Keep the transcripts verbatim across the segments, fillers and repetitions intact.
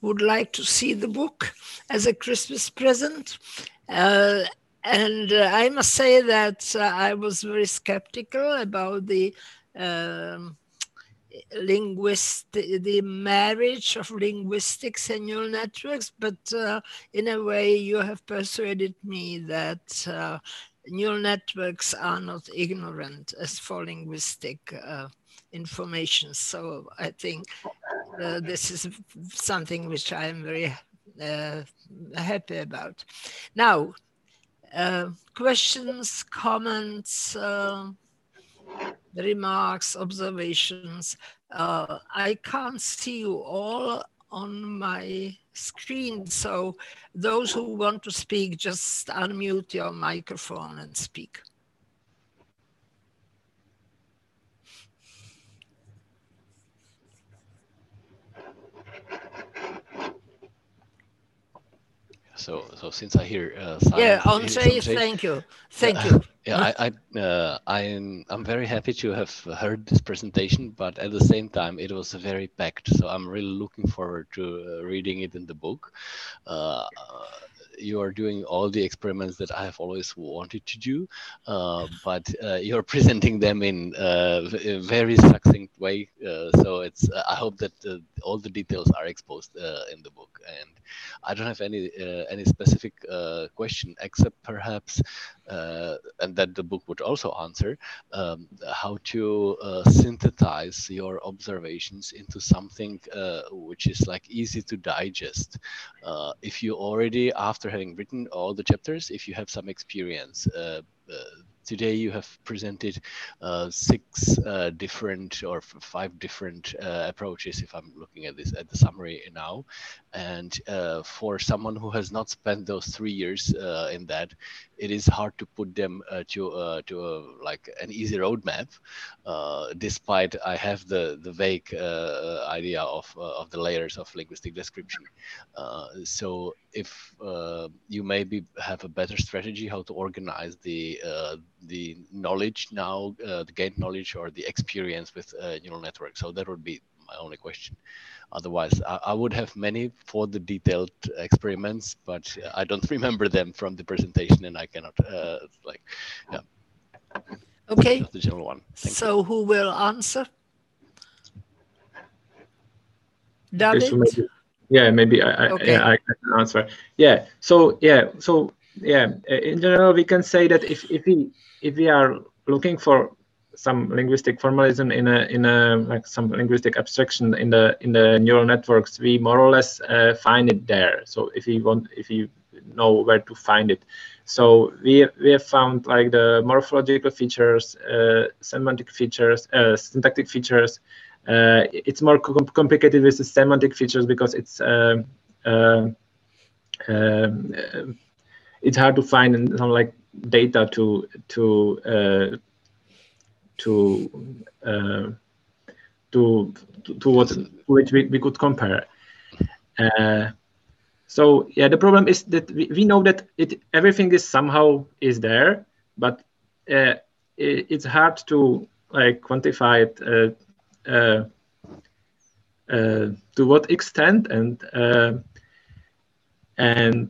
would like to see the book as a Christmas present. Uh, and uh, I must say that uh, I was very skeptical about the um, linguist the marriage of linguistics and neural networks, but uh, in a way you have persuaded me that uh, neural networks are not ignorant as for linguistic uh, information. So I think uh, this is something which I am very uh, happy about. Now, uh, questions, comments, uh, remarks, observations. Uh, I can't see you all on my screen, so those who want to speak, just unmute your microphone and speak. So, so since I hear uh, Yeah, silence in Andrei, some shape, thank you. Thank yeah, you. yeah, I, I, uh, I'm, I'm very happy to have heard this presentation, but at the same time, it was very packed. So I'm really looking forward to uh, reading it in the book. Uh, you are doing all the experiments that I have always wanted to do, uh, but uh, you're presenting them in uh, a very succinct way. Uh, so it's uh, I hope that uh, all the details are exposed uh, in the book. And I don't have any uh, any specific uh, question except perhaps, uh, and that the book would also answer, um, how to uh, synthesize your observations into something uh, which is like easy to digest. Uh, if you already, after having written all the chapters, if you have some experience, uh, uh, today you have presented uh, six uh, different or five different uh, approaches, if I'm looking at this at the summary now. And uh, for someone who has not spent those three years uh, in that, it is hard to put them uh, to uh, to uh, like an easy roadmap. Uh, despite I have the the vague uh, idea of uh, of the layers of linguistic description. Uh, so if uh, you maybe have a better strategy how to organize the uh, the knowledge now, uh, the gained knowledge or the experience with uh, neural networks. So that would be my only question. Otherwise, I, I would have many for the detailed experiments, but I don't remember them from the presentation, and I cannot uh, like, yeah. Okay. Just the general one. Thank so you. who will answer? Okay, David? so maybe, yeah, maybe I, I, Okay. yeah, I can answer. Yeah, so yeah, so yeah, in general, we can say that if if we if we are looking for some linguistic formalism in a in a like some linguistic abstraction in the in the neural networks, we more or less uh, find it there. So if you want, if you know where to find it, so we we have found like the morphological features, uh, semantic features, uh, syntactic features. Uh, it's more com complicated with the semantic features because it's uh, uh, uh, it's hard to find some like data to to uh, to uh, to to what to which we, we could compare. Uh, so yeah, the problem is that we, we know that it everything is somehow is there, but uh, it, it's hard to like quantify it. Uh, uh, uh, to what extent, and uh, and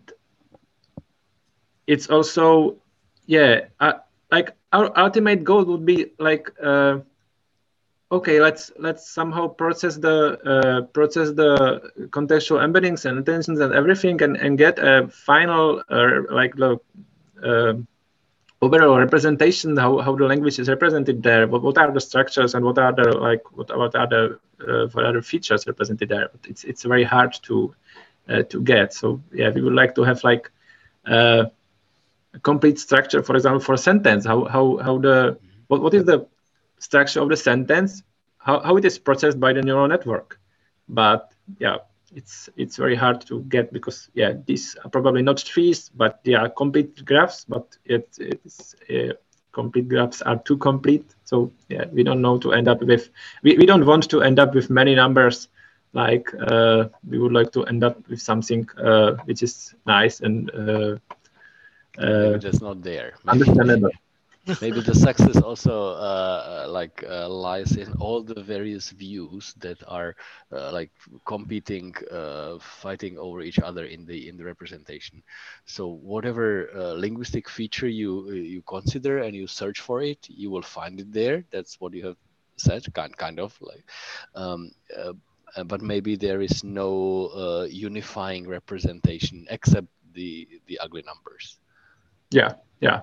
it's also yeah uh, like our ultimate goal would be like uh, okay, let's let's somehow process the uh, process the contextual embeddings and intentions and everything, and and get a final uh, like the uh, overall representation, how, how the language is represented there, what, what are the structures and what are the like what, what are the uh, what are the features represented there. But it's it's very hard to uh, to get. So yeah, we would like to have like uh, a complete structure, for example, for a sentence, how how how the what, what is the structure of the sentence, how, how it is processed by the neural network. But yeah, it's it's very hard to get because yeah, these are probably not trees, but they are complete graphs. But it it's uh, complete graphs are too complete. So yeah, we don't know to end up with we, we don't want to end up with many numbers. Like uh, we would like to end up with something uh, which is nice and uh, Maybe uh, that's not there. understandable. Maybe the success also uh, like uh, lies in all the various views that are uh, like competing, uh, fighting over each other in the in the representation. So whatever uh, linguistic feature you you consider and you search for it, you will find it there. That's what you have said, kind kind of like. Um, uh, uh, but maybe there is no uh, unifying representation except the the ugly numbers. Yeah, yeah.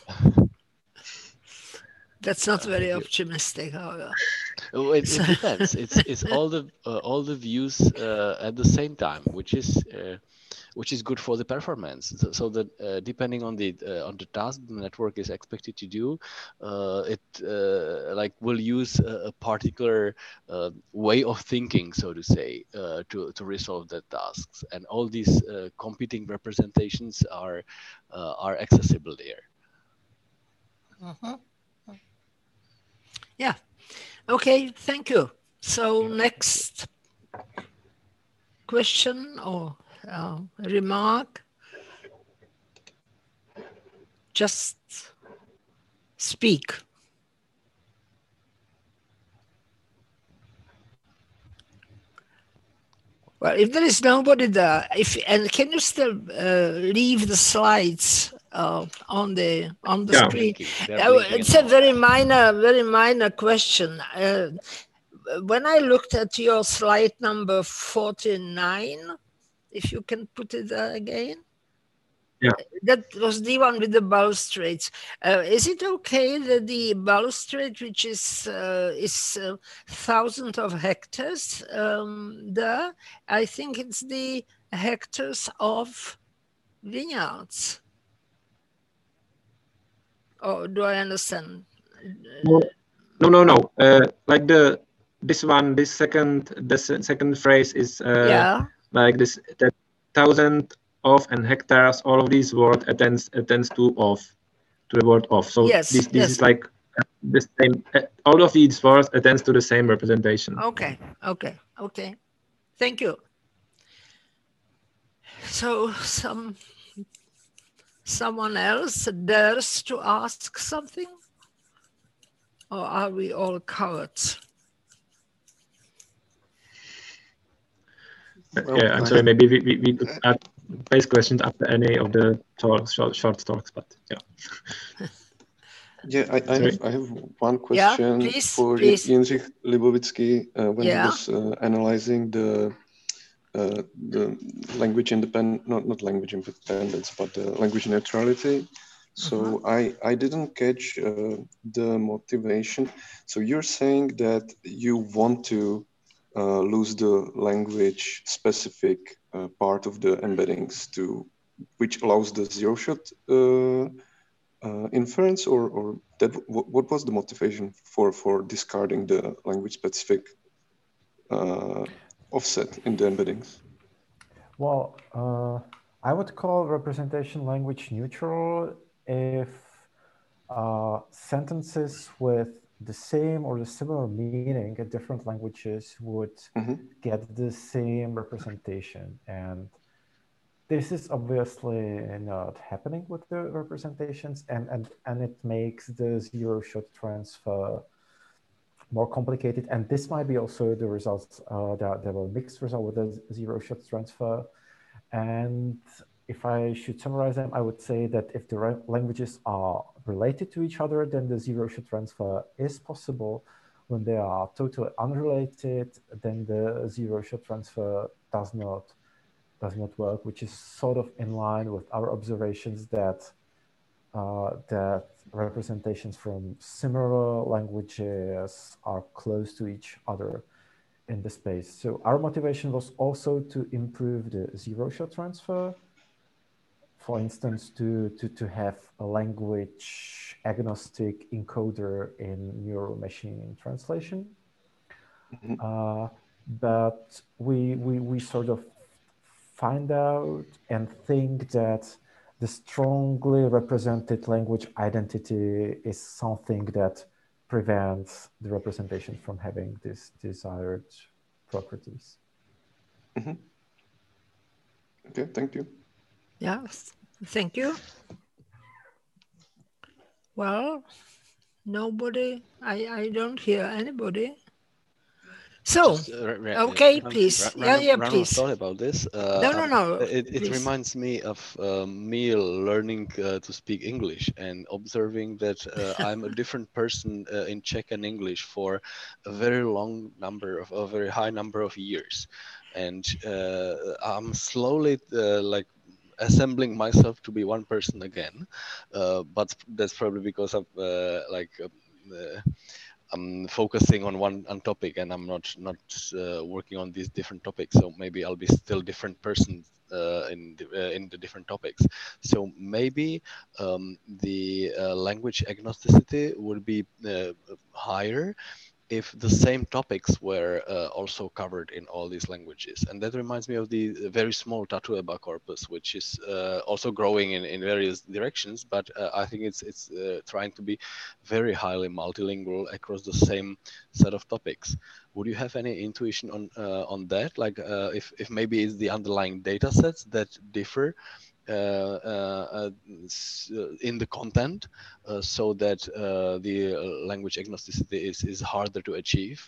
That's not Uh, very thank you. optimistic, however. Oh, it, So- it depends. It's it's all the uh, all the views uh, at the same time, which is uh, which is good for the performance. So, so that uh, depending on the uh, on the task the network is expected to do, uh, it uh, like will use a, a particular uh, way of thinking, so to say, uh, to to resolve the tasks. And all these uh, competing representations are uh, are accessible there. Mhm. Yeah. Okay. Thank you. So Yeah. next question or uh, remark. Just speak. Well, if there is nobody there, if and can you still uh, leave the slides uh, on the on the They're Yeah. screen? blinking. They're Uh, blinking at it's the a moment. very minor, very minor question. Uh, when I looked at your slide number forty-nine, if you can put it there again. Yeah. That was the one with the balustrades. Uh, is it okay that the balustrade, which is uh, is uh, thousands of hectares um, there, I think it's the hectares of vineyards. Or do I understand? No, no, no. no. Uh, like the this one, this second, the se- second phrase is uh, Yeah. like this that thousand of and hectares. All of these word attends attends to of to the word of. So Yes. this this Yes. is like the same. Uh, all of these words attends to the same representation. Okay. Okay. Okay. Thank you. So some someone else dares to ask something? Or are we all cowards? Well, Yeah, I'm I sorry. have, Maybe we, we, we could add base questions after any of the talks, short, short talks, but yeah. yeah, I, I Sorry. have I have one Yeah, question please, for please. Jindřich Libovický uh, when he Yeah. was uh, analyzing the uh, the language independent, not not language independence, but the language neutrality. So Mhm. I I didn't catch uh, the motivation. So you're saying that you want to uh, lose the language specific uh, part of the embeddings to which allows the zero shot uh, uh, inference, or or that what, what was the motivation for for discarding the language specific uh, offset in the embeddings? Well, uh, I would call representation language neutral if uh, sentences with the same or the similar meaning in different languages would Mm-hmm. get the same representation. And this is obviously not happening with the representations, and, and, and it makes the zero-shot transfer more complicated. And this might be also the results uh, that there were mixed result with the zero-shot transfer. And if I should summarize them, I would say that if the languages are related to each other, then the zero-shot transfer is possible. When they are totally unrelated, then the zero-shot transfer does not does not work, which is sort of in line with our observations that uh, that representations from similar languages are close to each other in the space. So our motivation was also to improve the zero-shot transfer. For instance, to, to, to have a language agnostic encoder in neural machine translation. Mm-hmm. Uh, but we, we, we sort of find out and think that the strongly represented language identity is something that prevents the representation from having these desired properties. Mm-hmm. Okay, thank you. Yes, thank you. Well, nobody. I, I don't hear anybody. So, Just, uh, ra- ra- okay, ra- please. ra- Yeah, random, yeah, random please. thought about this. Uh, No, no, uh, no. it, it Please. reminds me of uh, me learning uh, to speak English and observing that uh, I'm a different person uh, in Czech and English for a very long number of a very high number of years, and uh, I'm slowly uh, like assembling myself to be one person again. Uh, but that's probably because of uh, like. Um, uh, I'm focusing on one on topic and I'm not not uh, working on these different topics. So maybe I'll be still different person uh, in the, uh, in the different topics. So maybe um, the uh, language agnosticity would be uh, higher if the same topics were uh, also covered in all these languages. And that reminds me of the very small Tatueba corpus, which is uh, also growing in, in various directions, but uh, I think it's it's uh, trying to be very highly multilingual across the same set of topics. Would you have any intuition on uh, on that? Like uh, if, if maybe it's the underlying data sets that differ uh, uh, in the content, uh, so that uh, the language agnosticity is, is harder to achieve?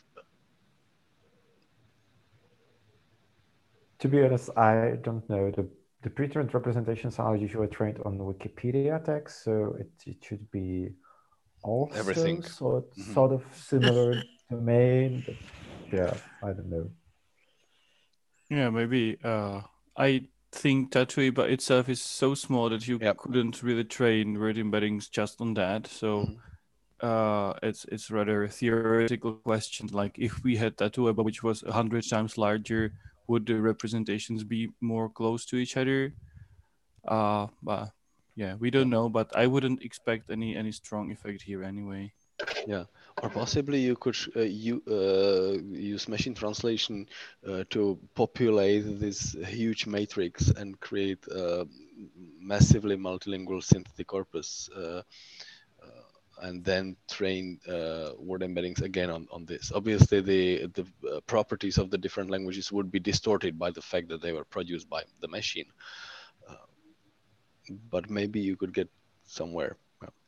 To be honest, I don't know. The, the pre-trained representations are usually trained on Wikipedia text, so it, it should be also Everything. sort, Mm-hmm. sort of similar domain, but yeah, I don't know. Yeah, maybe. Uh, I think Tatueba itself is so small that you Yep. couldn't really train word embeddings just on that. So mm-hmm. uh, it's it's rather a theoretical question. Like if we had Tatueba, which was a hundred times larger, would the representations be more close to each other? Uh, but yeah, we don't know. But I wouldn't expect any any strong effect here anyway. Yeah, or possibly you could uh, you uh, use machine translation uh, to populate this huge matrix and create a massively multilingual synthetic corpus, uh, uh, and then train uh, word embeddings again on, on this. Obviously, the the uh, properties of the different languages would be distorted by the fact that they were produced by the machine, uh, but maybe you could get somewhere.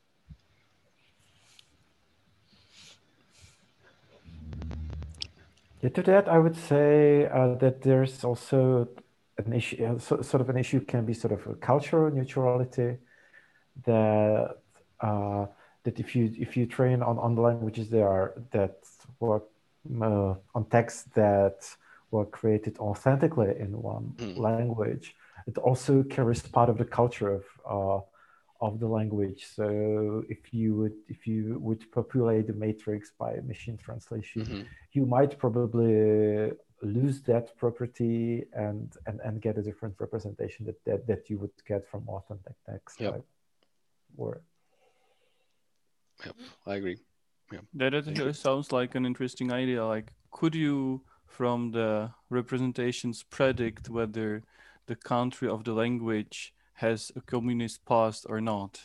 Yeah, to that, I would say uh, that there's also an issue, uh, so, sort of an issue can be sort of a cultural neutrality, that uh, that if you if you train on, on the languages that are that work uh, on texts that were created authentically in one mm. language, it also carries part of the culture of uh, of the language. So if you would if you would populate the matrix by machine translation, mm-hmm. you might probably lose that property and and, and get a different representation that, that that you would get from authentic text. Yep. Like, or yep, I agree. Yeah. That actually sounds like an interesting idea. Like, could you from the representations predict whether the country of the language has a communist past or not?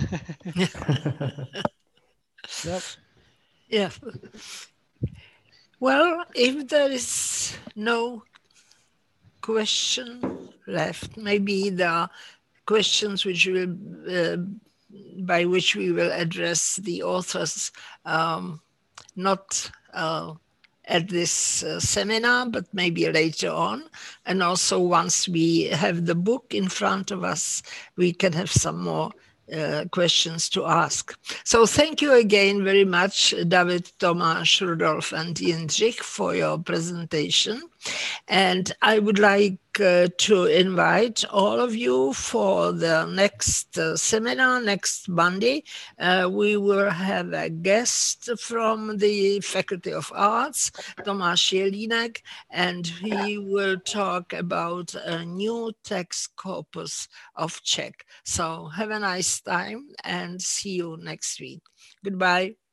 Yep. Yeah. Well, if there is no question left, maybe the questions which will uh, by which we will address the authors, um, not uh, at this uh, seminar, but maybe later on. And also once we have the book in front of us, we can have some more uh, questions to ask. So thank you again very much, David, Tomáš, Rudolf, and Jindřich, for your presentation. And I would like uh, to invite all of you for the next uh, seminar, next Monday. Uh, we will have a guest from the Faculty of Arts, Tomáš Jelínek, and he will talk about a new text corpus of Czech. So have a nice time and see you next week. Goodbye.